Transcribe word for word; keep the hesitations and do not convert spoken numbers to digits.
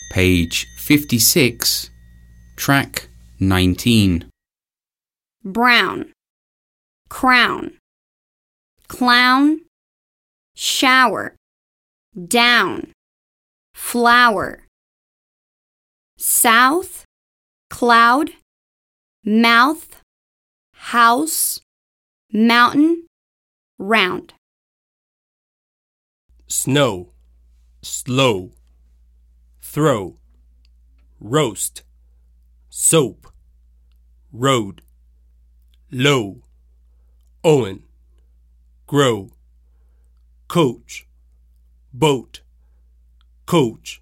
Page fifty-six, track nineteen. Brown, crown, clown, shower, down, flower. South, cloud, mouth, house, mountain, round. Snow, slow, throw, roast, soap, road, low, Owen, grow, coach, boat, coach.